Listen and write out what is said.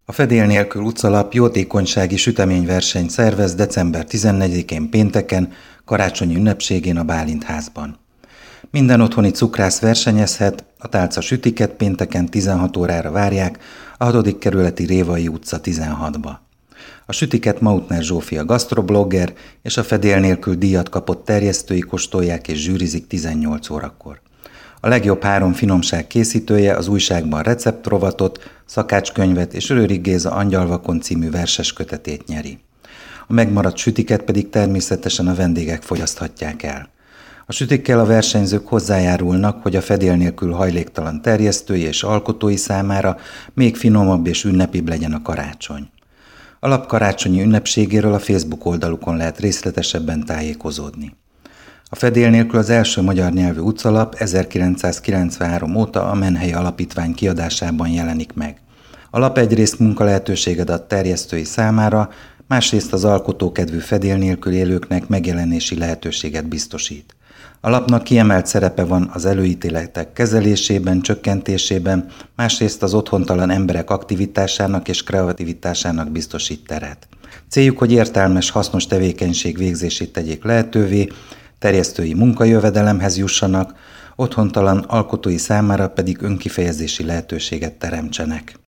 A Fedél nélkül utcalap jótékonysági süteményversenyt szervez december 14-én pénteken, karácsonyi ünnepségén a Bálint házban. Minden otthoni cukrász versenyezhet, a tálca sütiket pénteken 16 órára várják a 6. kerületi Révai utca 16-ba. A sütiket Mautner Zsófia gasztroblogger és a Fedél nélkül díjat kapott terjesztői kóstolják és zsűrizik 18 órakor. A legjobb 3 finomság készítője az újságban receptrovatot, szakácskönyvet és Rőrig Géza Angyalvakon című verses kötetét nyeri. A megmaradt sütiket pedig természetesen a vendégek fogyaszthatják el. A sütikkel a versenyzők hozzájárulnak, hogy a Fedél nélkül hajléktalan terjesztői és alkotói számára még finomabb és ünnepibb legyen a karácsony. A lap karácsonyi ünnepségéről a Facebook oldalukon lehet részletesebben tájékozódni. A Fedél nélkül az első magyar nyelvű utcalap 1993 óta a Menhely Alapítvány kiadásában jelenik meg. A lap egyrészt munkalehetőséget ad terjesztői számára, másrészt az alkotókedvű Fedél nélkül élőknek megjelenési lehetőséget biztosít. A lapnak kiemelt szerepe van az előítéletek kezelésében, csökkentésében, másrészt az otthontalan emberek aktivitásának és kreativitásának biztosít teret. Céljuk, hogy értelmes, hasznos tevékenység végzését tegyék lehetővé, terjesztői munkajövedelemhez jussanak, otthontalan alkotói számára pedig önkifejezési lehetőséget teremtsenek.